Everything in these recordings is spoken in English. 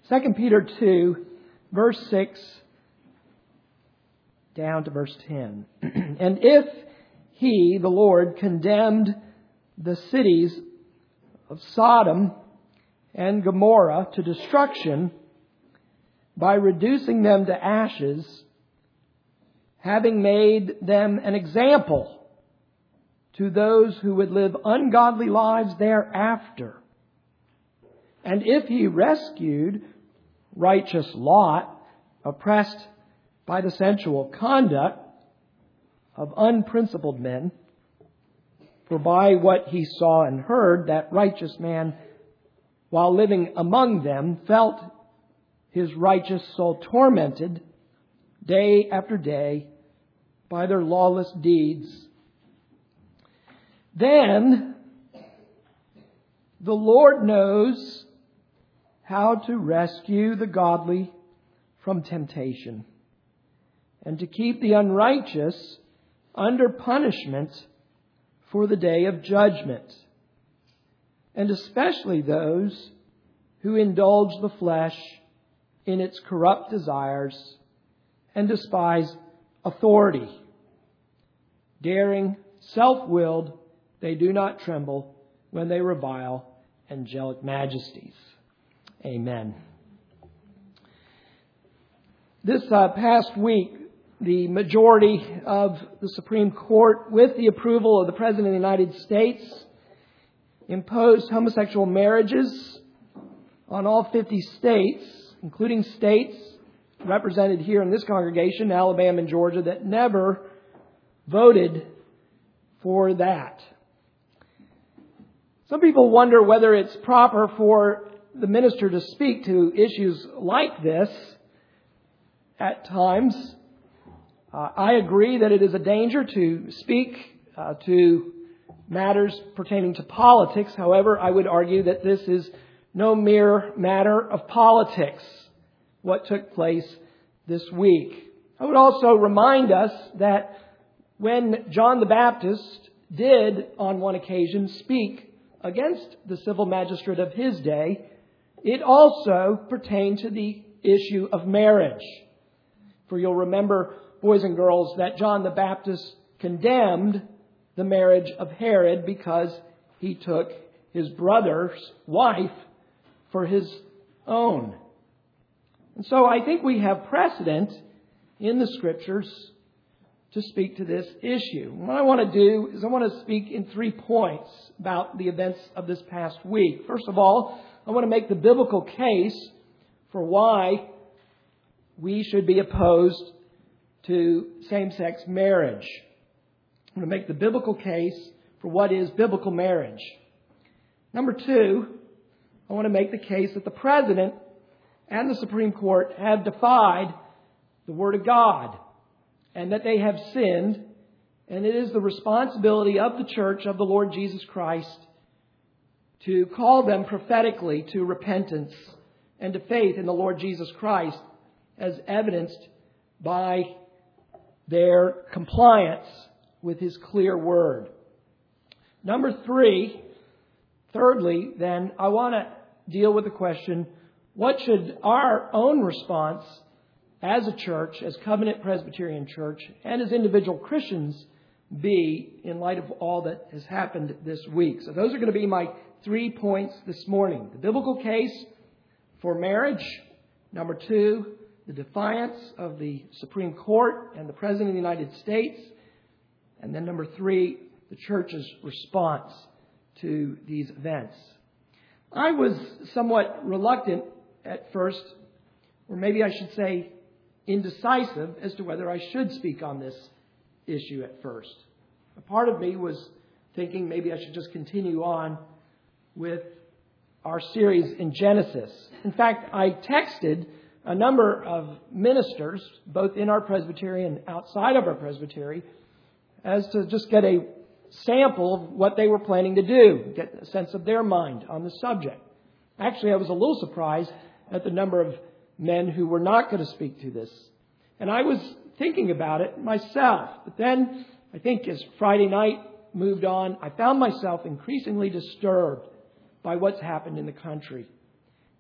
2 Peter 2, verse 6 down to verse 10. And if He, the Lord, condemned the cities of Sodom and Gomorrah to destruction by reducing them to ashes, having made them an example to those who would live ungodly lives thereafter, and if He rescued righteous Lot, oppressed by the sensual conduct of unprincipled men, for by what he saw and heard, that righteous man, while living among them, felt his righteous soul tormented day after day by their lawless deeds. Then the Lord knows how to rescue the godly from temptation, and to keep the unrighteous under punishment for the day of judgment, and especially those who indulge the flesh in its corrupt desires and despise authority. Daring, self-willed, they do not tremble when they revile angelic majesties. Amen. This past week, the majority of the Supreme Court, with the approval of the President of the United States, imposed homosexual marriages on all 50 states, including states represented here in this congregation, Alabama and Georgia, that never voted for that. Some people wonder whether it's proper for the minister to speak to issues like this at times. I agree that it is a danger to speak to matters pertaining to politics. However, I would argue that this is no mere matter of politics, what took place this week. I would also remind us that when John the Baptist did, on one occasion, speak against the civil magistrate of his day, it also pertained to the issue of marriage. For you'll remember, boys and girls, that John the Baptist condemned the marriage of Herod because he took his brother's wife for his own. And so I think we have precedent in the Scriptures to speak to this issue. What I want to do is I want to speak in 3 points about the events of this past week. First of all, I want to make the biblical case for why we should be opposed to same-sex marriage. I'm going to make the biblical case for what is biblical marriage. Number 2, I want to make the case that the President and the Supreme Court have defied the Word of God and that they have sinned, and it is the responsibility of the Church of the Lord Jesus Christ to call them prophetically to repentance and to faith in the Lord Jesus Christ, as evidenced by their compliance with His clear Word. Number 3, thirdly, then, I want to deal with the question, what should our own response as a church, as Covenant Presbyterian Church, and as individual Christians be in light of all that has happened this week? So those are going to be my 3 points this morning. The biblical case for marriage. Number 2, the defiance of the Supreme Court and the President of the United States. And then number 3, the church's response to these events. I was somewhat reluctant at first, or maybe I should say indecisive, as to whether I should speak on this issue at first. A part of me was thinking maybe I should just continue on with our series in Genesis. In fact, I texted a number of ministers, both in our presbytery and outside of our presbytery, as to just get a sample of what they were planning to do, get a sense of their mind on the subject. Actually, I was a little surprised at the number of men who were not going to speak to this. And I was thinking about it myself. But then, I think as Friday night moved on, I found myself increasingly disturbed by what's happened in the country.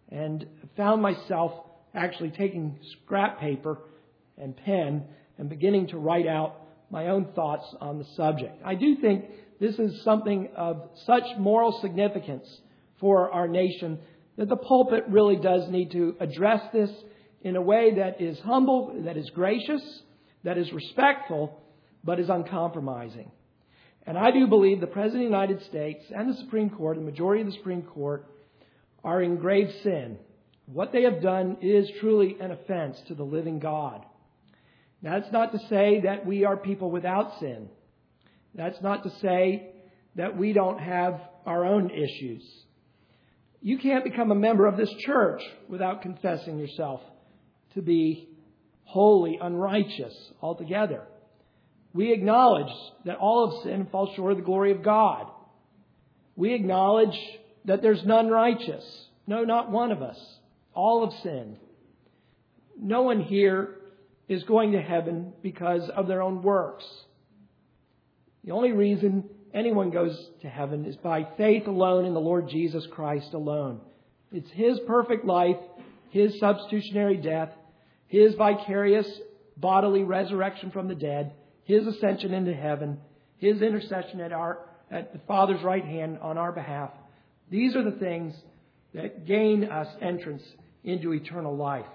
and found myself actually taking scrap paper and pen and beginning to write out my own thoughts on the subject. I do think this is something of such moral significance for our nation that the pulpit really does need to address this in a way that is humble, that is gracious, that is respectful, but is uncompromising. And I do believe the President of the United States and the Supreme Court, the majority of the Supreme Court, are in grave sin. What they have done is truly an offense to the living God. That's not to say that we are people without sin. That's not to say that we don't have our own issues. You can't become a member of this church without confessing yourself to be wholly unrighteous altogether. We acknowledge that all have sinned and fall short of the glory of God. We acknowledge that there's none righteous. No, not one of us. All have sinned. No one here is going to heaven because of their own works. The only reason anyone goes to heaven is by faith alone in the Lord Jesus Christ alone. It's His perfect life, His substitutionary death, His vicarious bodily resurrection from the dead, His ascension into heaven, His intercession at the Father's right hand on our behalf. These are the things that gain us entrance into eternal life.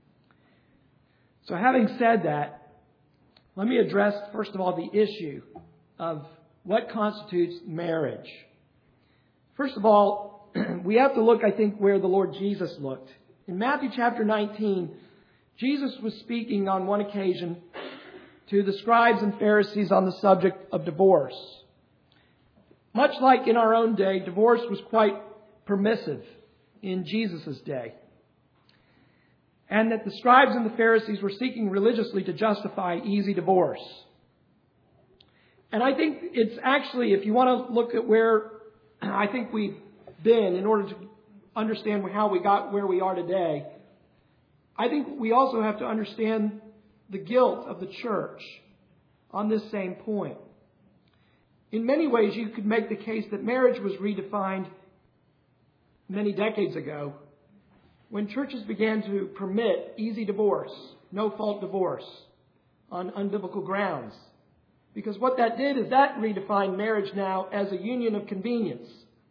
So having said that, let me address, first of all, the issue of what constitutes marriage. First of all, we have to look, I think, where the Lord Jesus looked. In Matthew chapter 19, Jesus was speaking on one occasion to the scribes and Pharisees on the subject of divorce. Much like in our own day, divorce was quite permissive in Jesus' day. And that the scribes and the Pharisees were seeking religiously to justify easy divorce. And I think it's actually, if you want to look at where I think we've been in order to understand how we got where we are today, I think we also have to understand the guilt of the church on this same point. In many ways, you could make the case that marriage was redefined many decades ago when churches began to permit easy divorce, no-fault divorce on unbiblical grounds. Because what that did is that redefined marriage now as a union of convenience.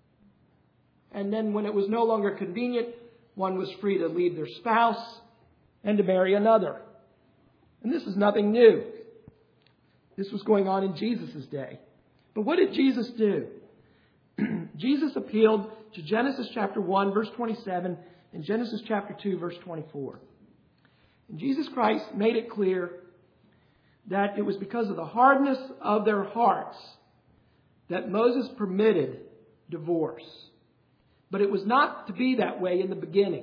And then when it was no longer convenient, one was free to leave their spouse and to marry another. And this is nothing new. This was going on in Jesus' day. But what did Jesus do? Jesus appealed to Genesis chapter 1, verse 27, and Genesis chapter 2, verse 24. And Jesus Christ made it clear that it was because of the hardness of their hearts that Moses permitted divorce. But it was not to be that way in the beginning.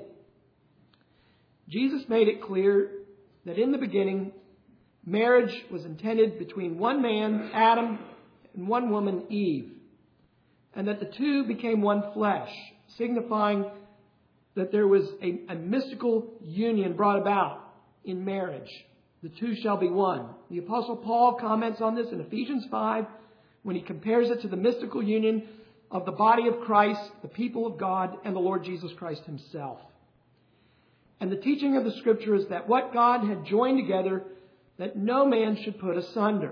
Jesus made it clear that in the beginning, marriage was intended between one man, Adam, and one woman, Eve. And that the two became one flesh, signifying that there was a mystical union brought about in marriage. The two shall be one. The Apostle Paul comments on this in Ephesians 5 when he compares it to the mystical union of the body of Christ, the people of God, and the Lord Jesus Christ Himself. And the teaching of the Scripture is that what God had joined together, that no man should put asunder.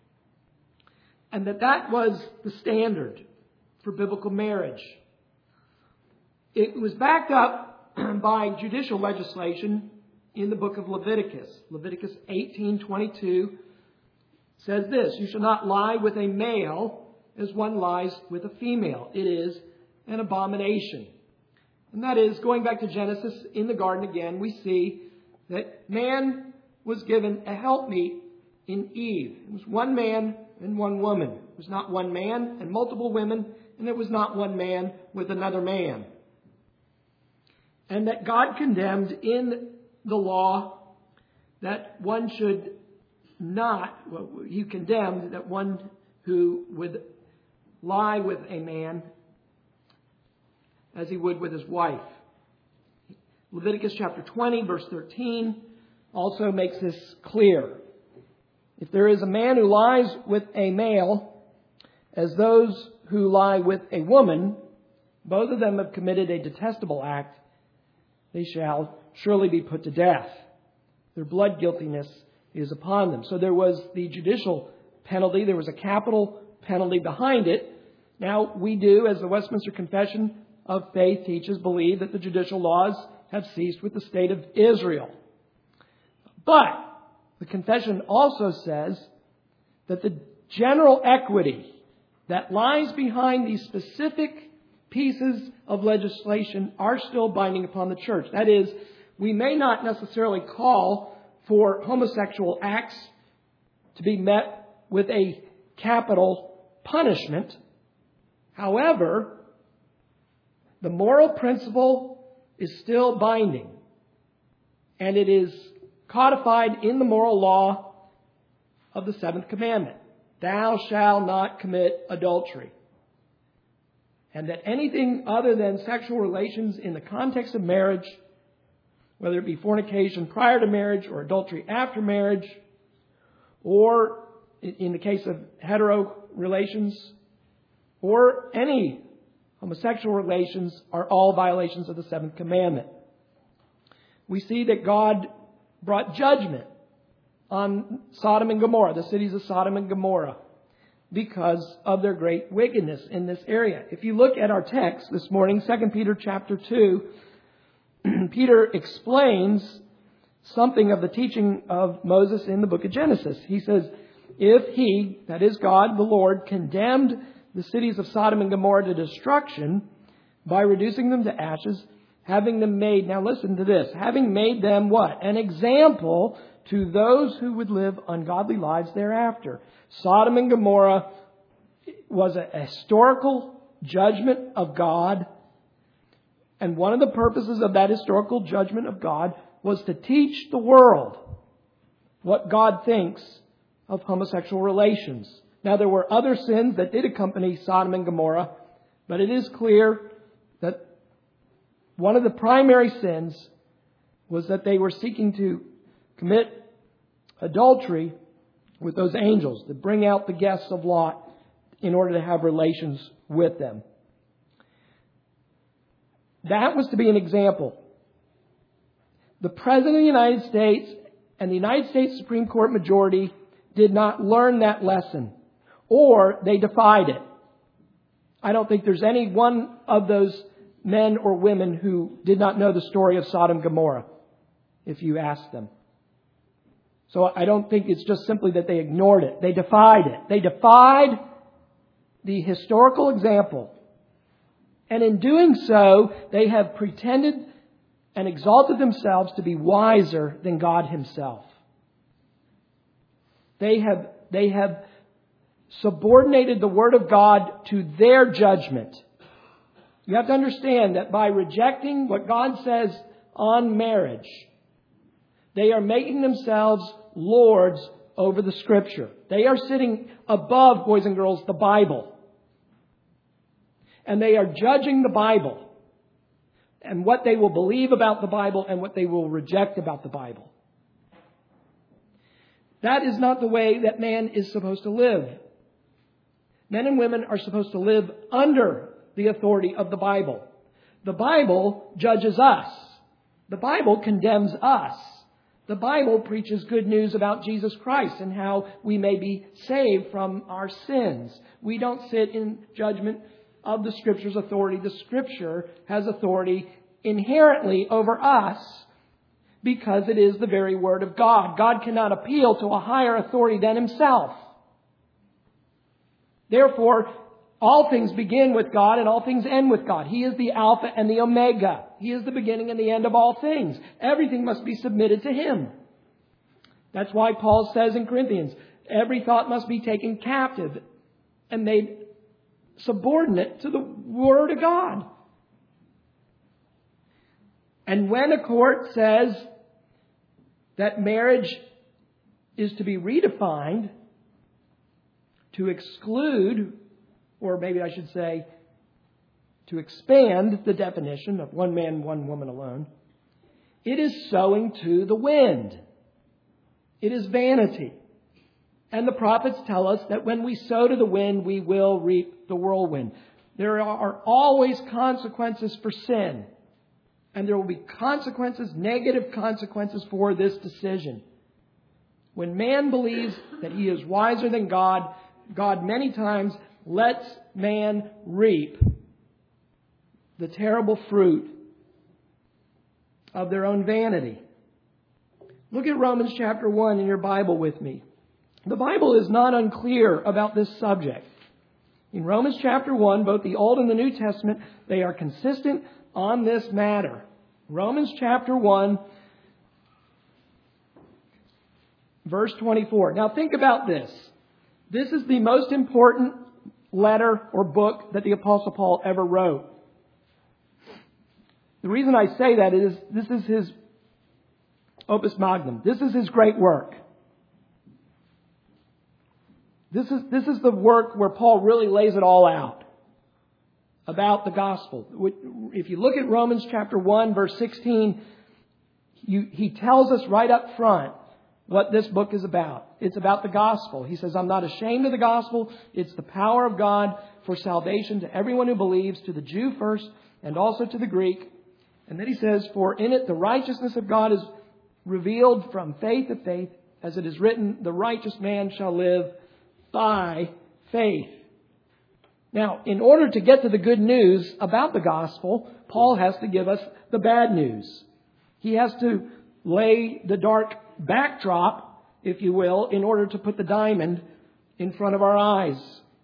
And that was the standard for biblical marriage. It was backed up by judicial legislation in the book of Leviticus. Leviticus 18:22 says this: "You shall not lie with a male as one lies with a female. It is an abomination." And that is, going back to Genesis in the garden again, we see that man was given a helpmeet in Eve. It was one man and one woman. It was not one man and multiple women, and it was not one man with another man. And that God condemned in the law that one should not, He condemned that one who would lie with a man as he would with his wife. Leviticus chapter 20, verse 13 also makes this clear. If there is a man who lies with a male, as those who lie with a woman, both of them have committed a detestable act, they shall surely be put to death. Their blood guiltiness is upon them. So there was the judicial penalty. There was a capital penalty behind it. Now, we do, as the Westminster Confession of Faith teaches, believe that the judicial laws have ceased with the state of Israel. But the confession also says that the general equity that lies behind these specific pieces of legislation are still binding upon the church. That is, we may not necessarily call for homosexual acts to be met with a capital punishment. However, the moral principle is still binding, and it is codified in the moral law of the seventh commandment. Thou shalt not commit adultery. And that anything other than sexual relations in the context of marriage, whether it be fornication prior to marriage or adultery after marriage, or in the case of hetero relations, or any homosexual relations, are all violations of the seventh commandment. We see that God brought judgment on Sodom and Gomorrah, the cities of Sodom and Gomorrah, because of their great wickedness in this area. If you look at our text this morning, 2 Peter chapter 2, Peter explains something of the teaching of Moses in the book of Genesis. He says, if he, that is God, the Lord, condemned the cities of Sodom and Gomorrah to destruction by reducing them to ashes, having them made, now listen to this, having made them what? An example to those who would live ungodly lives thereafter. Sodom and Gomorrah was a historical judgment of God. And one of the purposes of that historical judgment of God was to teach the world what God thinks of homosexual relations. Now, there were other sins that did accompany Sodom and Gomorrah, but it is clear that one of the primary sins was that they were seeking to commit adultery with those angels, to bring out the guests of Lot in order to have relations with them. That was to be an example. The President of the United States and the United States Supreme Court majority did not learn that lesson, or they defied it. I don't think there's any one of those men or women who did not know the story of Sodom and Gomorrah, if you ask them. So I don't think it's just simply that they ignored it. They defied it. They defied the historical example. And in doing so, they have pretended and exalted themselves to be wiser than God Himself. They have subordinated the Word of God to their judgment. You have to understand that by rejecting what God says on marriage, they are making themselves lords over the Scripture. They are sitting above, boys and girls, the Bible. And they are judging the Bible and what they will believe about the Bible and what they will reject about the Bible. That is not the way that man is supposed to live. Men and women are supposed to live under the authority of the Bible. The Bible judges us. The Bible condemns us. The Bible preaches good news about Jesus Christ and how we may be saved from our sins. We don't sit in judgment of the Scripture's authority. The Scripture has authority inherently over us because it is the very Word of God. God cannot appeal to a higher authority than Himself. Therefore, all things begin with God and all things end with God. He is the Alpha and the Omega. He is the beginning and the end of all things. Everything must be submitted to Him. That's why Paul says in Corinthians, every thought must be taken captive and made subordinate to the Word of God. And when a court says that marriage is to be redefined to exclude, or maybe I should say, to expand the definition of one man, one woman alone, it is sowing to the wind. It is vanity. And the prophets tell us that when we sow to the wind, we will reap the whirlwind. There are always consequences for sin. And there will be consequences, negative consequences for this decision. When man believes that he is wiser than God, God many times lets man reap the terrible fruit of their own vanity. Look at Romans chapter 1 in your Bible with me. The Bible is not unclear about this subject. In Romans chapter 1, both the Old and the New Testament, they are consistent on this matter. Romans chapter 1, verse 24. Now think about this. This is the most important letter or book that the Apostle Paul ever wrote. The reason I say that is this is his opus magnum. This is his great work. This is the work where Paul really lays it all out about the gospel. If you look at Romans chapter 1, verse 16, he tells us right up front what this book is about. It's about the gospel. He says, I'm not ashamed of the gospel. It's the power of God for salvation to everyone who believes, to the Jew first and also to the Greek. And then he says, for in it the righteousness of God is revealed from faith to faith, as it is written, the righteous man shall live by faith. Now, in order to get to the good news about the gospel, Paul has to give us the bad news. He has to lay the dark backdrop, if you will, in order to put the diamond in front of our eyes.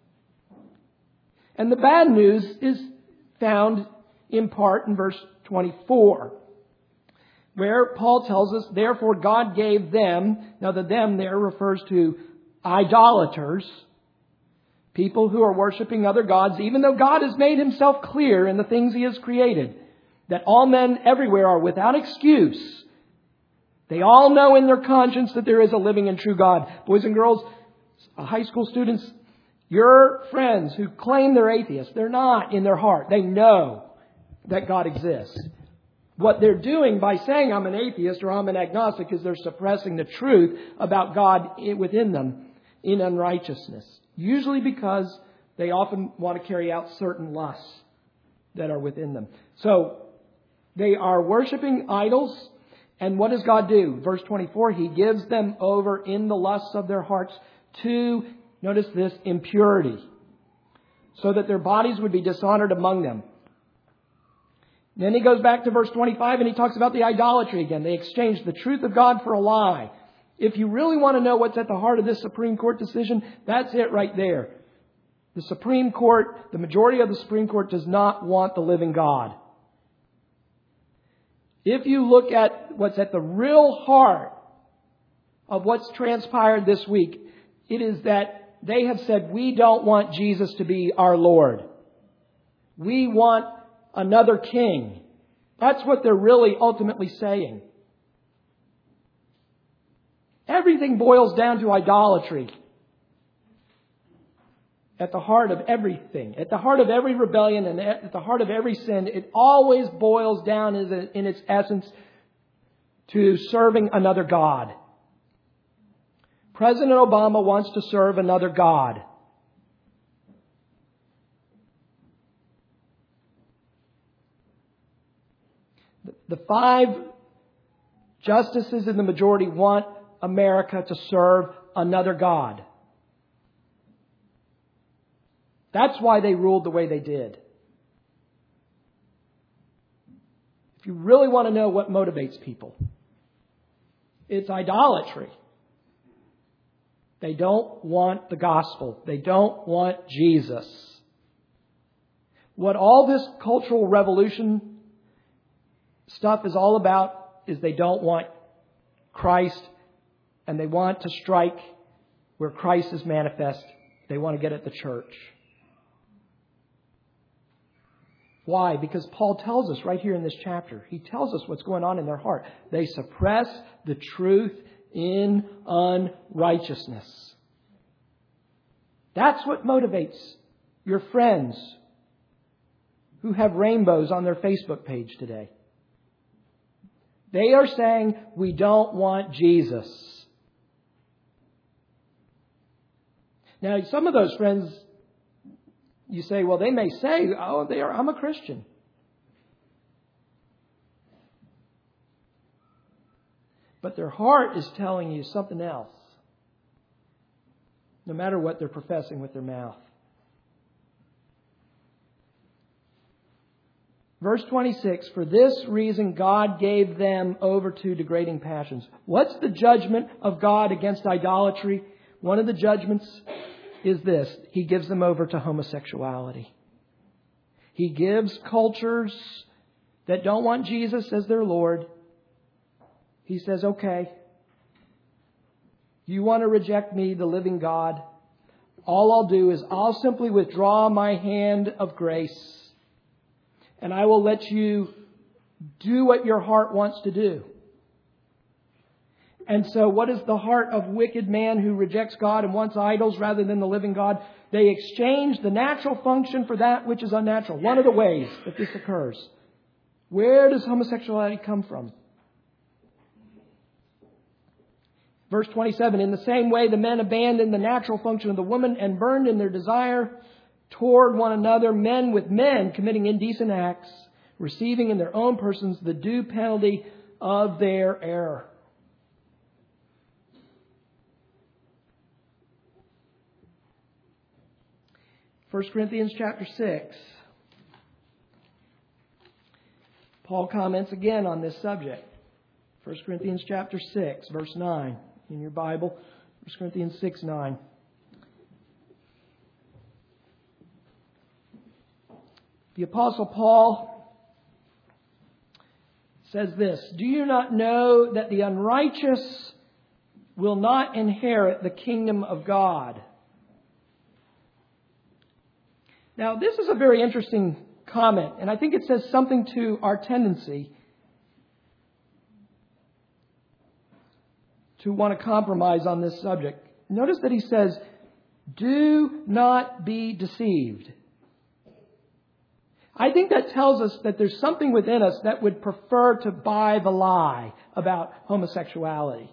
And the bad news is found in part in verse 24, where Paul tells us, therefore God gave them, now the them there refers to idolaters, people who are worshiping other gods, even though God has made himself clear in the things he has created, that all men everywhere are without excuse. They all know in their conscience that there is a living and true God. Boys and girls, high school students, your friends who claim they're atheists, they're not in their heart. They know that God exists. What they're doing by saying I'm an atheist or I'm an agnostic is they're suppressing the truth about God within them in unrighteousness. Usually because they often want to carry out certain lusts that are within them. So they are worshiping idols. And what does God do? Verse 24, he gives them over in the lusts of their hearts to, notice this, impurity, so that their bodies would be dishonored among them. Then he goes back to verse 25 and he talks about the idolatry again. They exchanged the truth of God for a lie. If you really want to know what's at the heart of this Supreme Court decision, that's it right there. The Supreme Court, the majority of the Supreme Court does not want the living God. If you look at what's at the real heart of what's transpired this week, it is that they have said, we don't want Jesus to be our Lord. We want another king. That's what they're really ultimately saying. Everything boils down to idolatry. At the heart of everything, at the heart of every rebellion and at the heart of every sin, it always boils down in its essence to serving another God. President Obama wants to serve another God. The 5 justices in the majority want America to serve another God. That's why they ruled the way they did. If you really want to know what motivates people, it's idolatry. They don't want the gospel. They don't want Jesus. What all this cultural revolution stuff is all about is they don't want Christ, and they want to strike where Christ is manifest. They want to get at the church. Why? Because Paul tells us right here in this chapter. He tells us what's going on in their heart. They suppress the truth in unrighteousness. That's what motivates your friends who have rainbows on their Facebook page today. They are saying, we don't want Jesus. Now, some of those friends, you say, well, they may say, I'm a Christian. but their heart is telling you something else, no matter what they're professing with their mouth. Verse 26, for this reason God gave them over to degrading passions. What's the judgment of God against idolatry? One of the judgments is this. He gives them over to homosexuality. He gives cultures that don't want Jesus as their Lord. He says, okay, you want to reject me, the living God. All I'll do is I'll simply withdraw my hand of grace. And I will let you do what your heart wants to do. And so what is the heart of wicked man who rejects God and wants idols rather than the living God? They exchange the natural function for that which is unnatural. One of the ways that this occurs. Where does homosexuality come from? Verse 27, in the same way the men abandoned the natural function of the woman and burned in their desire toward one another, men with men committing indecent acts, receiving in their own persons the due penalty of their error. First Corinthians chapter 6. Paul comments again on this subject. 1 Corinthians chapter 6, verse 9 in your Bible. 1 Corinthians 6, 9. The Apostle Paul says this, do you not know that the unrighteous will not inherit the kingdom of God? Now, this is a very interesting comment, and I think it says something to our tendency to want to compromise on this subject. Notice that he says, do not be deceived. I think that tells us that there's something within us that would prefer to buy the lie about homosexuality.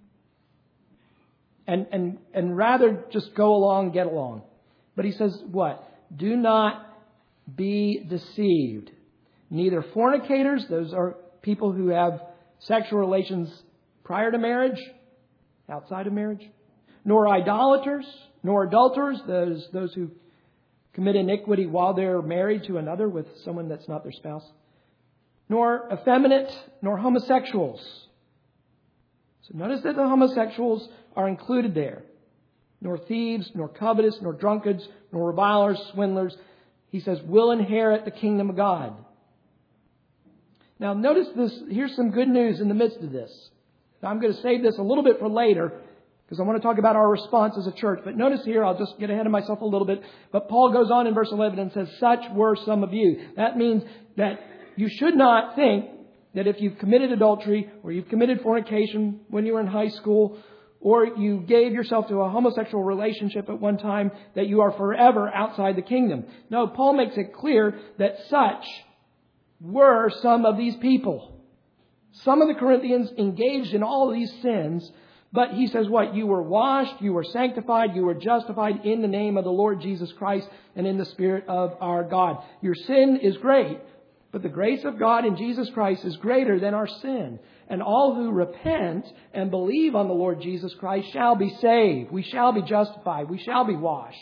And rather just go along, get along. But he says what? Do not be deceived. Neither fornicators, those are people who have sexual relations prior to marriage, outside of marriage, nor idolaters, nor adulterers, those who commit iniquity while they're married to another with someone that's not their spouse, nor effeminate, nor homosexuals. So notice that the homosexuals are included there. Nor thieves, nor covetous, nor drunkards, nor revilers, swindlers. He says, will inherit the kingdom of God. Now notice this. Here's some good news in the midst of this. Now, I'm going to save this a little bit for later because I want to talk about our response as a church. But notice here, I'll just get ahead of myself a little bit. But Paul goes on in verse 11 and says, such were some of you. That means that you should not think that if you've committed adultery or you've committed fornication when you were in high school or you gave yourself to a homosexual relationship at one time, that you are forever outside the kingdom. No, Paul makes it clear that such were some of these people. Some of the Corinthians engaged in all of these sins, but he says what? You were washed, you were sanctified, you were justified in the name of the Lord Jesus Christ and in the Spirit of our God. Your sin is great, but the grace of God in Jesus Christ is greater than our sin. And all who repent and believe on the Lord Jesus Christ shall be saved. We shall be justified. We shall be washed.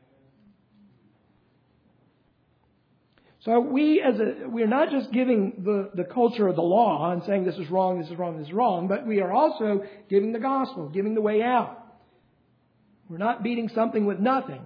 So we're not just giving the culture of the law and saying this is wrong, this is wrong, this is wrong, but we are also giving the gospel, giving the way out. We're not beating something with nothing.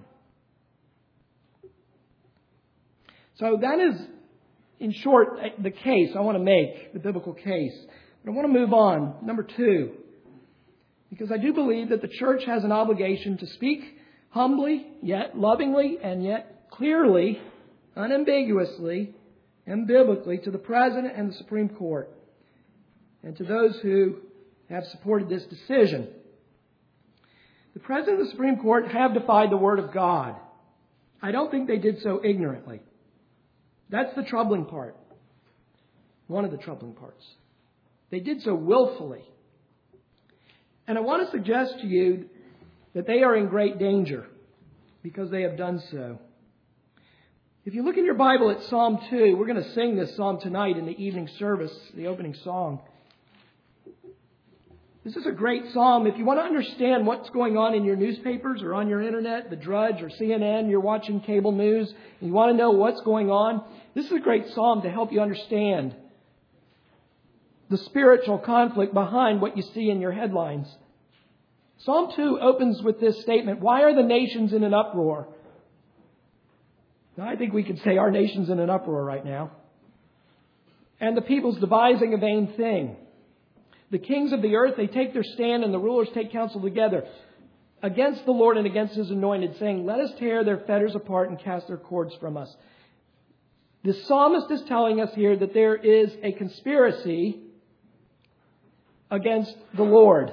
So that is, in short, the case I want to make, the biblical case. But I want to move on. Number 2, because I do believe that the church has an obligation to speak humbly, yet lovingly, and yet clearly, unambiguously, and biblically to the President and the Supreme Court and to those who have supported this decision. The President and the Supreme Court have defied the Word of God. I don't think they did so ignorantly. That's the troubling part. One of the troubling parts. They did so willfully. And I want to suggest to you that they are in great danger because they have done so. If you look in your Bible at Psalm 2, we're going to sing this psalm tonight in the evening service, the opening song. This is a great psalm. If you want to understand what's going on in your newspapers or on your internet, The Drudge or CNN, you're watching cable news, and you want to know what's going on, this is a great psalm to help you understand the spiritual conflict behind what you see in your headlines. Psalm 2 opens with this statement, "Why are the nations in an uproar?" Now, I think we could say our nation's in an uproar right now. "And the people's devising a vain thing. The kings of the earth, they take their stand, and the rulers take counsel together against the Lord and against His anointed, saying, 'Let us tear their fetters apart and cast their cords from us.'" The psalmist is telling us here that there is a conspiracy against the Lord.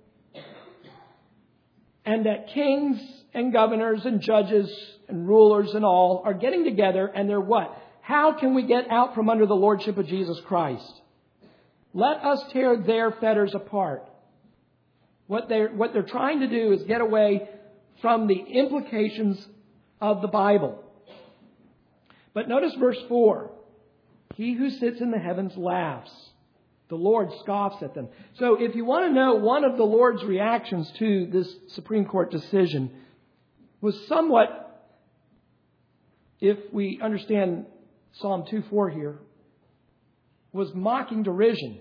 And that kings and governors and judges and rulers and all are getting together, and they're what? How can we get out from under the lordship of Jesus Christ? Let us tear their fetters apart. What they're trying to do is get away from the implications of the Bible. But notice verse 4. "He who sits in the heavens laughs. The Lord scoffs at them." So if you want to know, one of the Lord's reactions to this Supreme Court decision was somewhat, if we understand Psalm 2:4 here, was mocking derision.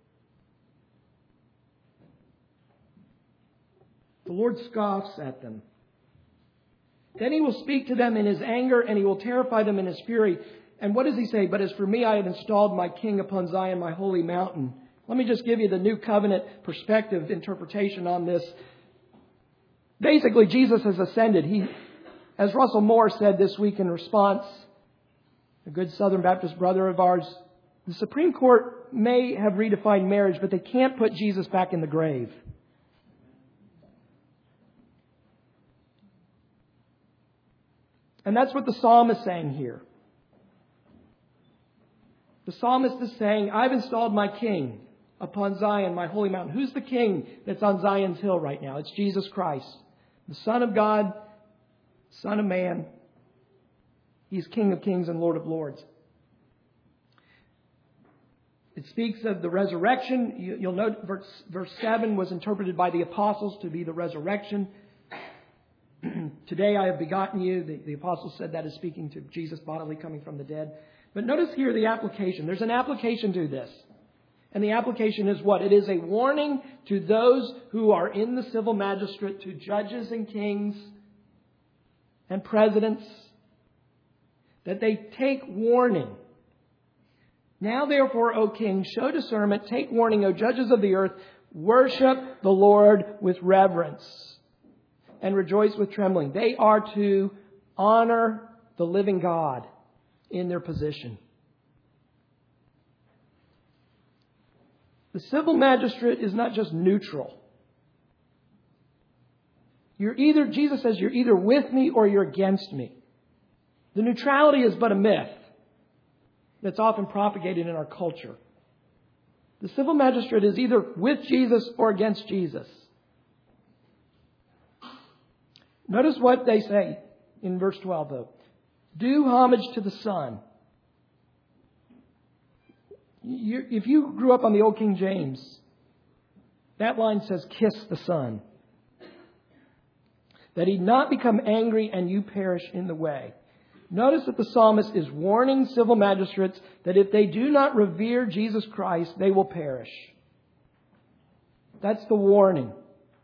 The Lord scoffs at them. "Then He will speak to them in His anger, and He will terrify them in His fury." And what does He say? "But as for me, I have installed my king upon Zion, my holy mountain." Let me just give you the New Covenant perspective interpretation on this. Basically, Jesus has ascended. As Russell Moore said this week in response, a good Southern Baptist brother of ours, the Supreme Court may have redefined marriage, but they can't put Jesus back in the grave. And that's what the psalm is saying here. The psalmist is saying, "I've installed my king upon Zion, my holy mountain." Who's the king that's on Zion's hill right now? It's Jesus Christ, the Son of God, Son of Man. He's King of kings and Lord of lords. It speaks of the resurrection. You'll note verse 7 was interpreted by the apostles to be the resurrection. "Today I have begotten you." The apostles said that is speaking to Jesus bodily coming from the dead. But notice here the application. There's an application to this. And the application is what? It is a warning to those who are in the civil magistrate, to judges and kings and presidents, that they take warning. "Now therefore, O king, show discernment, take warning, O judges of the earth, worship the Lord with reverence and rejoice with trembling." They are to honor the living God in their position. The civil magistrate is not just neutral. Jesus says, you're either with me or you're against me. The neutrality is but a myth that's often propagated in our culture. The civil magistrate is either with Jesus or against Jesus. Notice what they say in verse 12, though. "Do homage to the Son." If you grew up on the old King James, that line says, "Kiss the Son, that He not become angry and you perish in the way." Notice that the psalmist is warning civil magistrates that if they do not revere Jesus Christ, they will perish. That's the warning.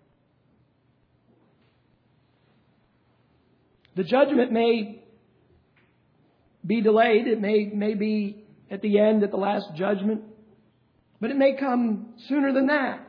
The judgment may be delayed. It may be at the end, at the last judgment. But it may come sooner than that.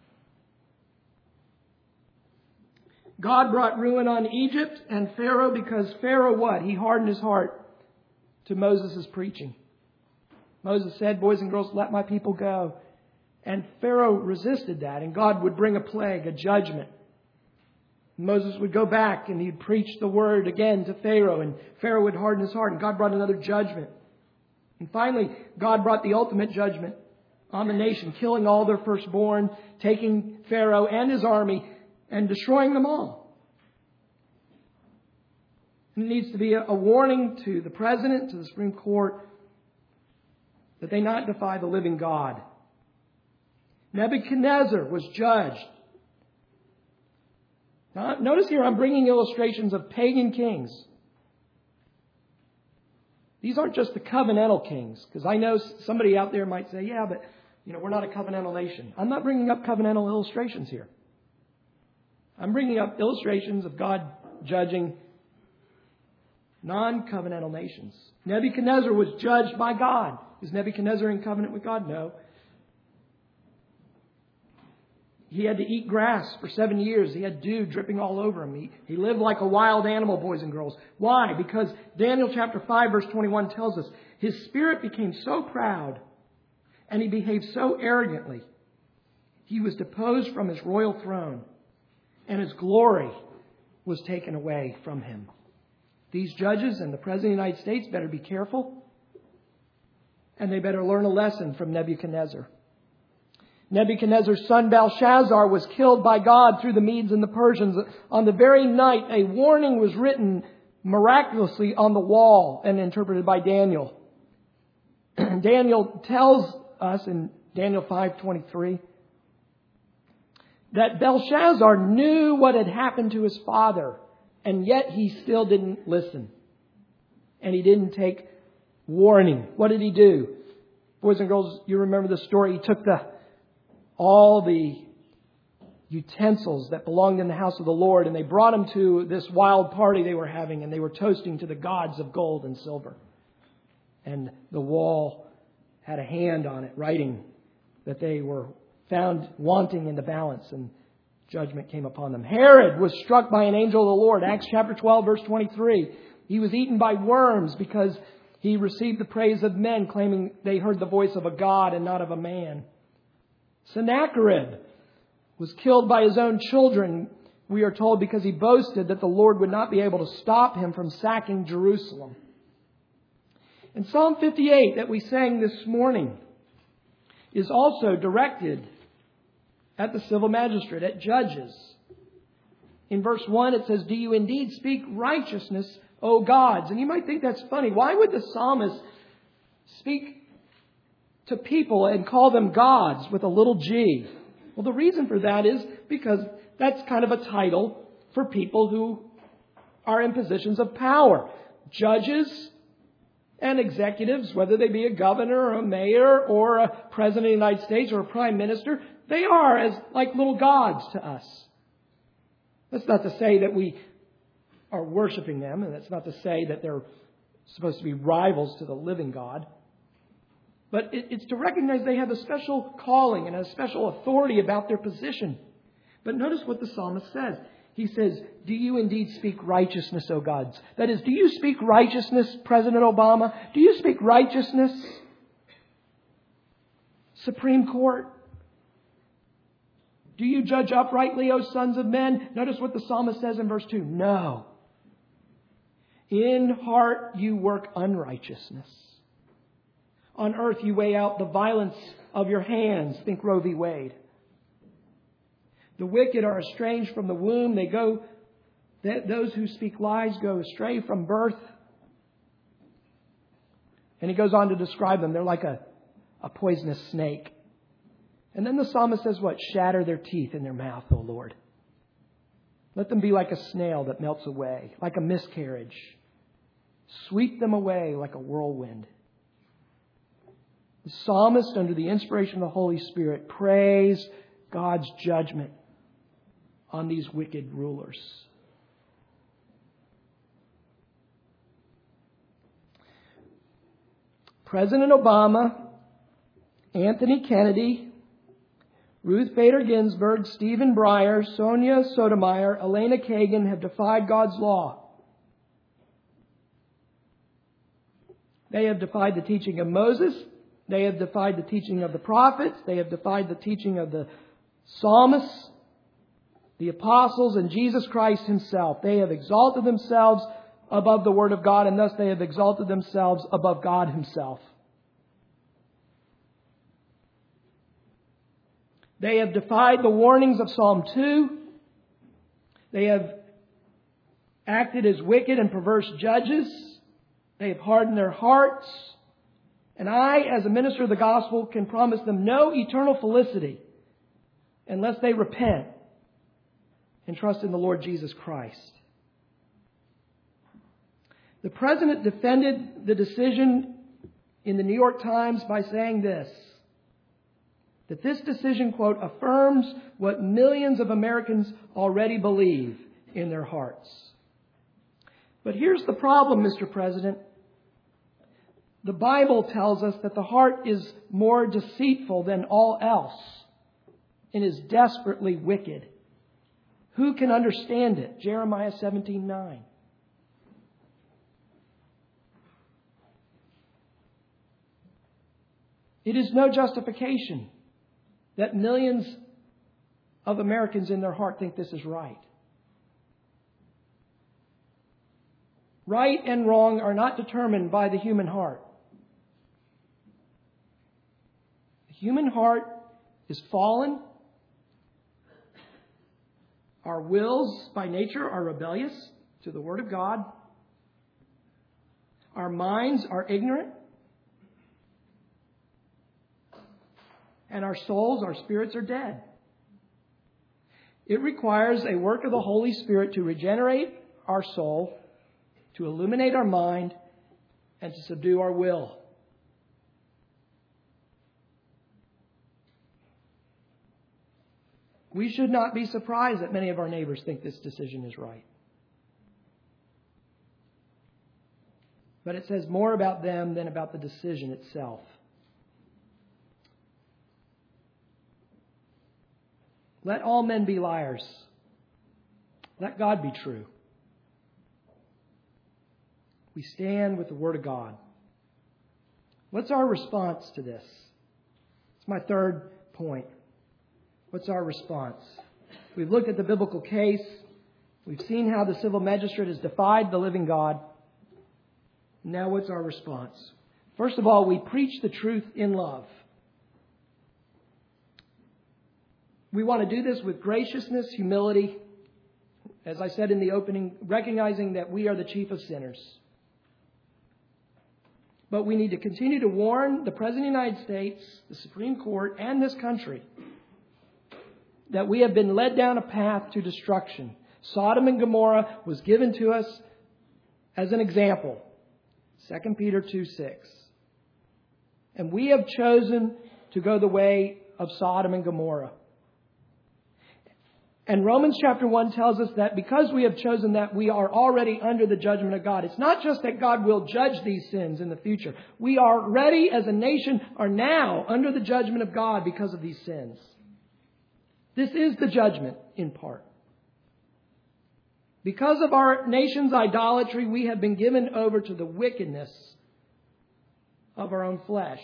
God brought ruin on Egypt and Pharaoh because Pharaoh what? He hardened his heart to Moses' preaching. Moses said, "Boys and girls, let my people go." And Pharaoh resisted that, and God would bring a plague, a judgment. Moses would go back and he'd preach the word again to Pharaoh, and Pharaoh would harden his heart, and God brought another judgment. And finally, God brought the ultimate judgment on the nation, killing all their firstborn, taking Pharaoh and his army and destroying them all. And it needs to be a warning to the president, to the Supreme Court, that they not defy the living God. Nebuchadnezzar was judged. Now, notice here I'm bringing illustrations of pagan kings. These aren't just the covenantal kings, because I know somebody out there might say, yeah, but we're not a covenantal nation. I'm not bringing up covenantal illustrations here. I'm bringing up illustrations of God judging non-covenantal nations. Nebuchadnezzar was judged by God. Is Nebuchadnezzar in covenant with God? No. He had to eat grass for 7 years. He had dew dripping all over him. He lived like a wild animal, boys and girls. Why? Because Daniel chapter 5 verse 21 tells us his spirit became so proud and he behaved so arrogantly. He was deposed from his royal throne and his glory was taken away from him. These judges and the President of the United States better be careful, and they better learn a lesson from Nebuchadnezzar. Nebuchadnezzar's son Belshazzar was killed by God through the Medes and the Persians. On the very night, a warning was written miraculously on the wall and interpreted by Daniel. Daniel tells us in Daniel 5:23 that Belshazzar knew what had happened to his father, and yet he still didn't listen. And he didn't take warning. What did he do? Boys and girls, you remember the story. He took all the utensils that belonged in the house of the Lord, and they brought them to this wild party they were having, and they were toasting to the gods of gold and silver. And the wall had a hand on it, writing that they were found wanting in the balance, and judgment came upon them. Herod was struck by an angel of the Lord. Acts chapter 12, verse 23. He was eaten by worms because he received the praise of men, claiming they heard the voice of a god and not of a man. Sennacherib was killed by his own children, we are told, because he boasted that the Lord would not be able to stop him from sacking Jerusalem. And Psalm 58 that we sang this morning is also directed at the civil magistrate, at judges. In verse 1 it says, "Do you indeed speak righteousness, O gods?" And you might think that's funny. Why would the psalmist speak to people and call them gods with a little g? Well, the reason for that is because that's kind of a title for people who are in positions of power. Judges and executives, whether they be a governor or a mayor or a president of the United States or a prime minister, they are as like little gods to us. That's not to say that we are worshiping them, and that's not to say that they're supposed to be rivals to the living God. But it's to recognize they have a special calling and a special authority about their position. But notice what the psalmist says. He says, "Do you indeed speak righteousness, O gods?" That is, do you speak righteousness, President Obama? Do you speak righteousness, Supreme Court? Do you judge uprightly, O sons of men? Notice what the psalmist says in verse 2. No. In heart you work unrighteousness. On earth you weigh out the violence of your hands. Think Roe v. Wade. The wicked are estranged from the womb. Those who speak lies go astray from birth. And he goes on to describe them. They're like a poisonous snake. And then the psalmist says what? Shatter their teeth in their mouth, O Lord. Let them be like a snail that melts away, like a miscarriage. Sweep them away like a whirlwind. The psalmist, under the inspiration of the Holy Spirit, prays God's judgment on these wicked rulers. President Obama, Anthony Kennedy, Ruth Bader Ginsburg, Stephen Breyer, Sonia Sotomayor, Elena Kagan have defied God's law. They have defied the teaching of Moses. They have defied the teaching of the prophets. They have defied the teaching of the psalmists, the apostles, and Jesus Christ himself. They have exalted themselves above the Word of God, and thus they have exalted themselves above God himself. They have defied the warnings of Psalm 2. They have acted as wicked and perverse judges. They have hardened their hearts. And I, as a minister of the gospel, can promise them no eternal felicity unless they repent and trust in the Lord Jesus Christ. The president defended the decision in the New York Times by saying this, that this decision, quote, affirms what millions of Americans already believe in their hearts. But here's the problem, Mr. President. The Bible tells us that the heart is more deceitful than all else and is desperately wicked. Who can understand it? Jeremiah 17:9. It is no justification that millions of Americans in their heart think this is right. Right and wrong are not determined by the human heart. The human heart is fallen. Our wills by nature are rebellious to the Word of God. Our minds are ignorant. And our souls, our spirits are dead. It requires a work of the Holy Spirit to regenerate our soul, to illuminate our mind, and to subdue our will. We should not be surprised that many of our neighbors think this decision is right. But it says more about them than about the decision itself. Let all men be liars. Let God be true. We stand with the Word of God. What's our response to this? It's my third point. What's our response? We've looked at the biblical case. We've seen how the civil magistrate has defied the living God. Now what's our response? First of all, we preach the truth in love. We want to do this with graciousness, humility, as I said in the opening, recognizing that we are the chief of sinners. But we need to continue to warn the President of the United States, the Supreme Court, and this country that we have been led down a path to destruction. Sodom and Gomorrah was given to us as an example. 2 Peter 2:6. And we have chosen to go the way of Sodom and Gomorrah. And Romans chapter 1 tells us that because we have chosen that, we are already under the judgment of God. It's not just that God will judge these sins in the future. We already, as a nation, are now under the judgment of God because of these sins. This is the judgment, in part. Because of our nation's idolatry, we have been given over to the wickedness of our own flesh.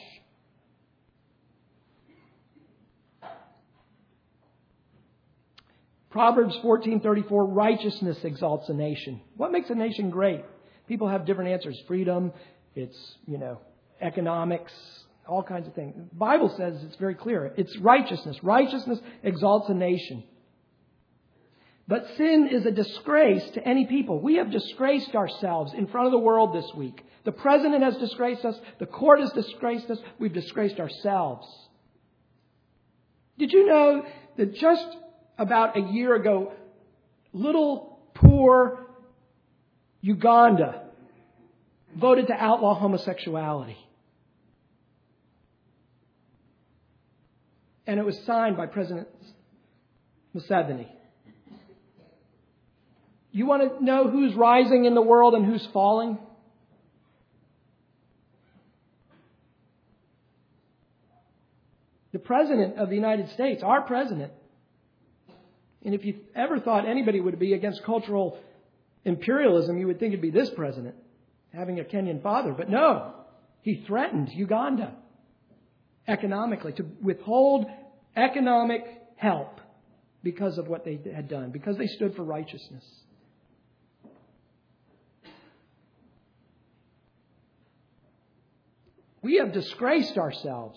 Proverbs 14:34, righteousness exalts a nation. What makes a nation great? People have different answers. Freedom, it's, economics, all kinds of things. The Bible says it's very clear. It's righteousness. Righteousness exalts a nation. But sin is a disgrace to any people. We have disgraced ourselves in front of the world this week. The president has disgraced us. The court has disgraced us. We've disgraced ourselves. Did you know that just about a year ago, little poor Uganda voted to outlaw homosexuality? And it was signed by President Museveni. You want to know who's rising in the world and who's falling? The President of the United States, our President. And if you ever thought anybody would be against cultural imperialism, you would think it'd be this president, having a Kenyan father. But no, he threatened Uganda economically, to withhold economic help because of what they had done, because they stood for righteousness. We have disgraced ourselves.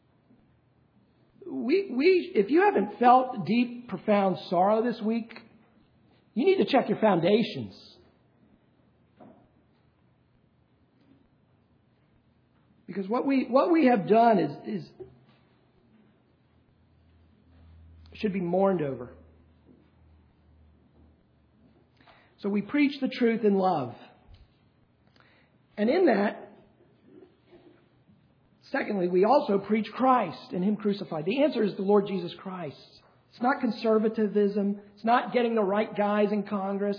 If you haven't felt deep, profound sorrow this week, you need to check your foundations. Because what we have done is should be mourned over. So we preach the truth in love. And in that, secondly, we also preach Christ and Him crucified. The answer is the Lord Jesus Christ. It's not conservatism. It's not getting the right guys in Congress.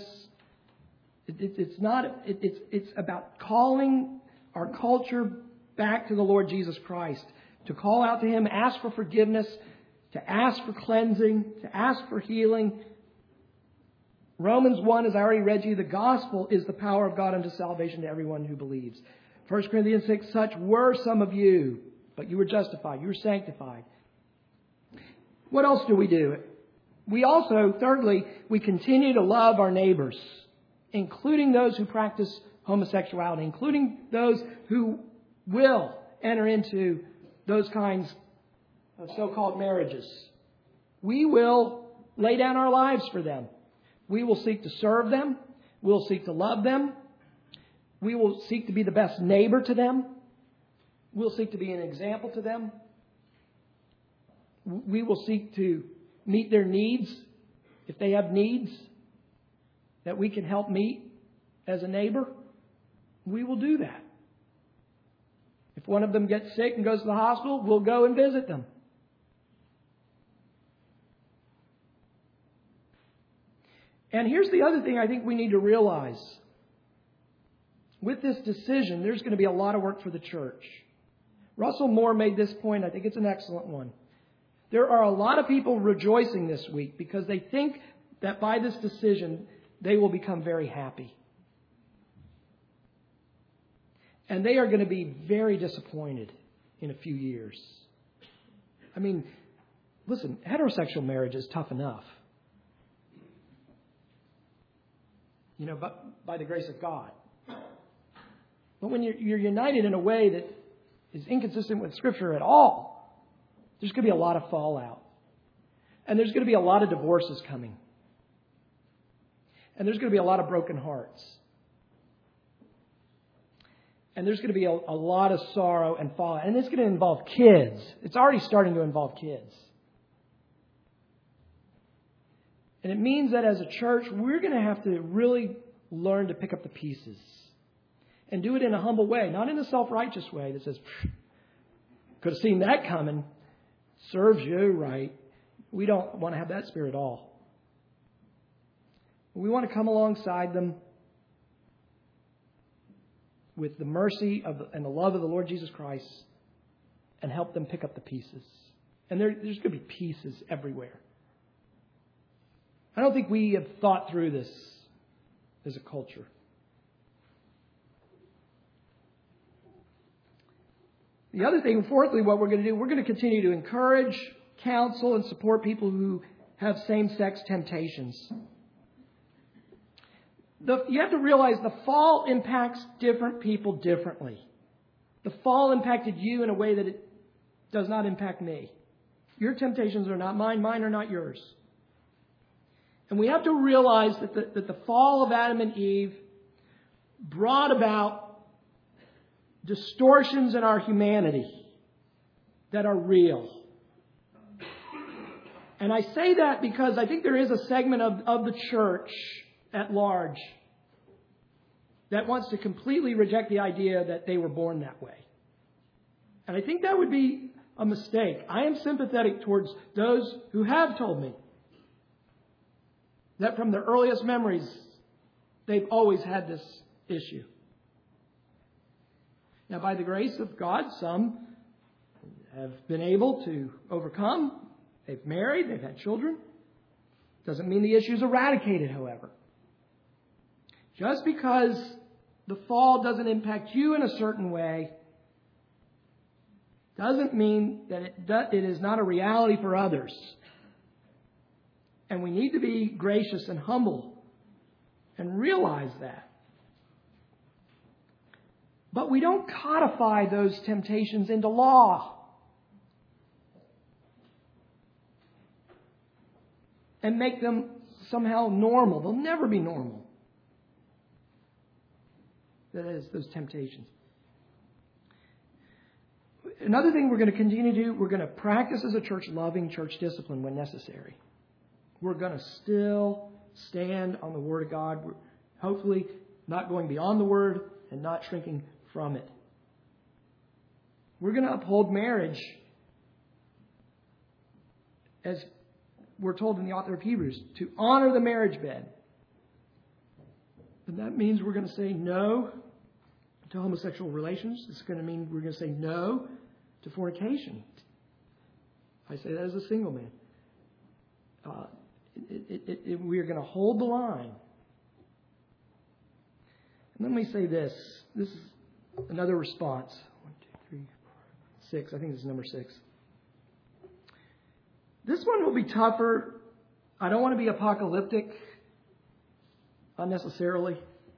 It's about calling our culture back to the Lord Jesus Christ. To call out to Him, ask for forgiveness, to ask for cleansing, to ask for healing. Romans 1, as I already read to you, the gospel is the power of God unto salvation to everyone who believes. 1 Corinthians 6, such were some of you, but you were justified, you were sanctified. What else do we do? We also, thirdly, we continue to love our neighbors, including those who practice homosexuality, including those who will enter into those kinds of so-called marriages. We will lay down our lives for them. We will seek to serve them. We'll seek to love them. We will seek to be the best neighbor to them. We'll seek to be an example to them. We will seek to meet their needs. If they have needs that we can help meet as a neighbor, we will do that. If one of them gets sick and goes to the hospital, we'll go and visit them. And here's the other thing I think we need to realize. With this decision, there's going to be a lot of work for the church. Russell Moore made this point. I think it's an excellent one. There are a lot of people rejoicing this week because they think that by this decision, they will become very happy. And they are going to be very disappointed in a few years. I mean, listen, heterosexual marriage is tough enough. But by the grace of God. But when you're united in a way that is inconsistent with Scripture at all, there's going to be a lot of fallout. And there's going to be a lot of divorces coming. And there's going to be a lot of broken hearts. And there's going to be a lot of sorrow and fallout. And it's going to involve kids. It's already starting to involve kids. And it means that as a church, we're going to have to really learn to pick up the pieces. And do it in a humble way, not in a self-righteous way that says, could have seen that coming. Serves you right. We don't want to have that spirit at all. We want to come alongside them with the mercy and the love of the Lord Jesus Christ and help them pick up the pieces. And there's going to be pieces everywhere. I don't think we have thought through this as a culture. The other thing, fourthly, what we're going to do, we're going to continue to encourage, counsel, and support people who have same-sex temptations. You have to realize the fall impacts different people differently. The fall impacted you in a way that it does not impact me. Your temptations are not mine. Mine are not yours. And we have to realize that the fall of Adam and Eve brought about distortions in our humanity that are real. And I say that because I think there is a segment of the church at large that wants to completely reject the idea that they were born that way. And I think that would be a mistake. I am sympathetic towards those who have told me that from their earliest memories, they've always had this issue. Now, by the grace of God, some have been able to overcome. They've married, they've had children. Doesn't mean the issue is eradicated, however. Just because the fall doesn't impact you in a certain way doesn't mean that it is not a reality for others. And we need to be gracious and humble and realize that. But we don't codify those temptations into law and make them somehow normal. They'll never be normal. That is, those temptations. Another thing we're going to continue to do, we're going to practice as a church loving church discipline when necessary. We're going to still stand on the Word of God. We're hopefully not going beyond the Word and not shrinking from it. We're going to uphold marriage as we're told in the author of Hebrews, to honor the marriage bed. And that means we're going to say no to homosexual relations. It's going to mean we're going to say no to fornication. I say that as a single man. We are going to hold the line. And let me say this. This is another response. 1, 2, 3, 4, 6. I think this is number 6. This one will be tougher. I don't want to be apocalyptic unnecessarily.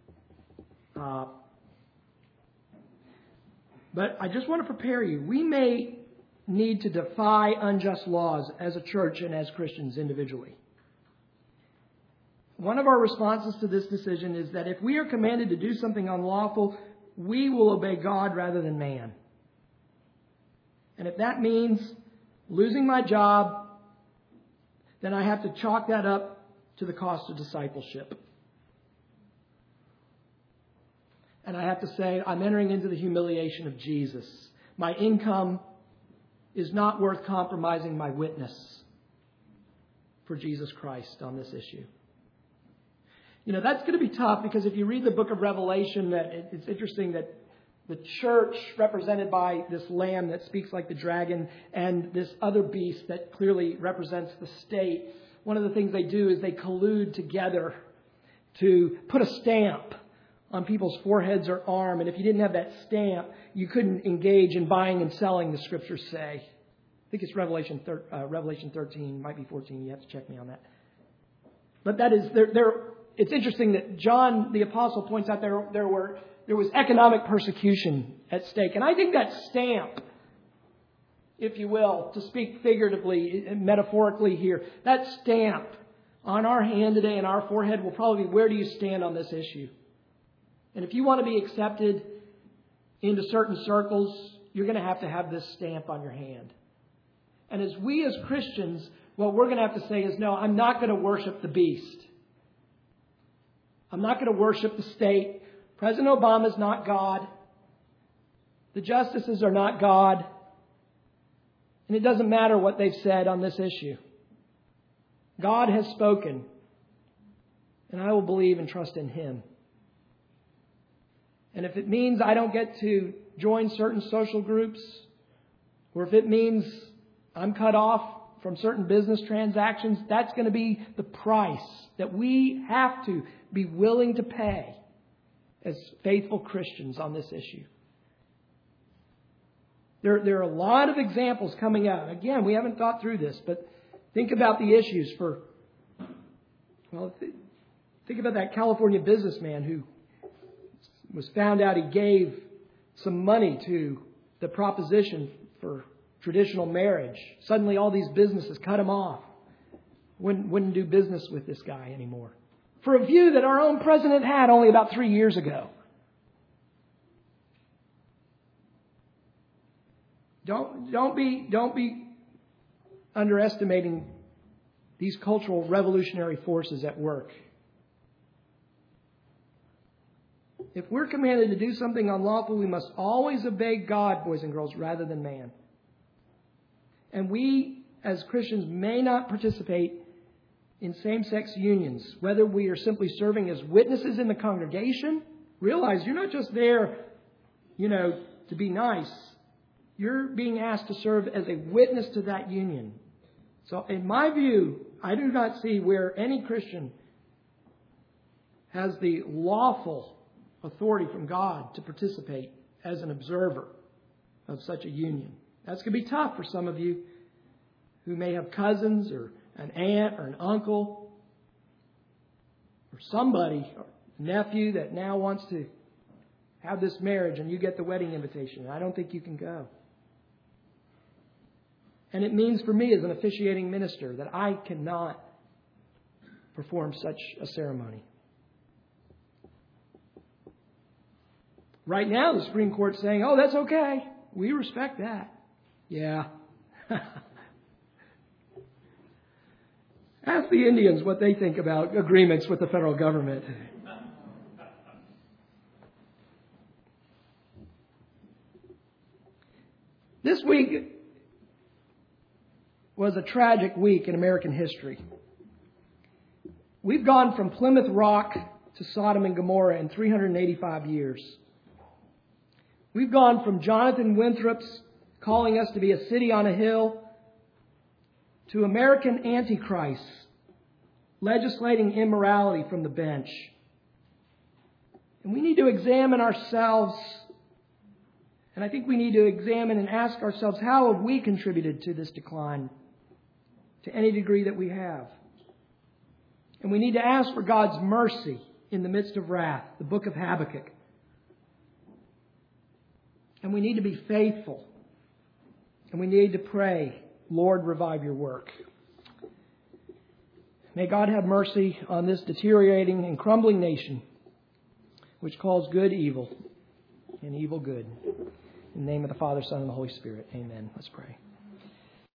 But I just want to prepare you. We may need to defy unjust laws as a church and as Christians individually. One of our responses to this decision is that if we are commanded to do something unlawful, we will obey God rather than man. And if that means losing my job, then I have to chalk that up to the cost of discipleship. And I have to say, I'm entering into the humiliation of Jesus. My income is not worth compromising my witness for Jesus Christ on this issue. You know, that's going to be tough because if you read the book of Revelation, it's interesting that the church represented by this lamb that speaks like the dragon and this other beast that clearly represents the state, one of the things they do is they collude together to put a stamp on people's foreheads or arm. And if you didn't have that stamp, you couldn't engage in buying and selling, the scriptures say. I think it's Revelation 13, might be 14. You have to check me on that. But that is, it's interesting that John the Apostle points out there was economic persecution at stake. And I think that stamp, if you will, to speak figuratively and metaphorically here, that stamp on our hand today and our forehead will probably be, where do you stand on this issue? And if you want to be accepted into certain circles, you're going to have this stamp on your hand. And as we as Christians, what we're going to have to say is, no, I'm not going to worship the beast. I'm not going to worship the state. President Obama is not God. The justices are not God. And it doesn't matter what they've said on this issue. God has spoken. And I will believe and trust in Him. And if it means I don't get to join certain social groups, or if it means I'm cut off from certain business transactions, that's going to be the price that we have to be willing to pay as faithful Christians on this issue. There are a lot of examples coming out. Again, we haven't thought through this, but think about the issues think about that California businessman who was found out he gave some money to the proposition for traditional marriage. Suddenly all these businesses cut him off. Wouldn't do business with this guy anymore. For a view that our own president had only about 3 years ago. Don't be underestimating these cultural revolutionary forces at work. If we're commanded to do something unlawful, we must always obey God, boys and girls, rather than man. And we, as Christians, may not participate in same-sex unions, whether we are simply serving as witnesses in the congregation. Realize you're not just there, to be nice. You're being asked to serve as a witness to that union. So in my view, I do not see where any Christian has the lawful authority from God to participate as an observer of such a union. That's going to be tough for some of you who may have cousins or an aunt or an uncle or somebody, or nephew that now wants to have this marriage and you get the wedding invitation. I don't think you can go. And it means for me as an officiating minister that I cannot perform such a ceremony. Right now, the Supreme Court's saying, oh, that's okay. We respect that. Yeah. Ask the Indians what they think about agreements with the federal government. This week was a tragic week in American history. We've gone from Plymouth Rock to Sodom and Gomorrah in 385 years. We've gone from Jonathan Winthrop's calling us to be a city on a hill to American antichrists legislating immorality from the bench. And we need to examine ourselves, and I think we need to examine and ask ourselves, how have we contributed to this decline to any degree that we have? And we need to ask for God's mercy in the midst of wrath, the book of Habakkuk. And we need to be faithful. And we need to pray, Lord, revive your work. May God have mercy on this deteriorating and crumbling nation, which calls good evil and evil good. In the name of the Father, Son, and the Holy Spirit. Amen. Let's pray.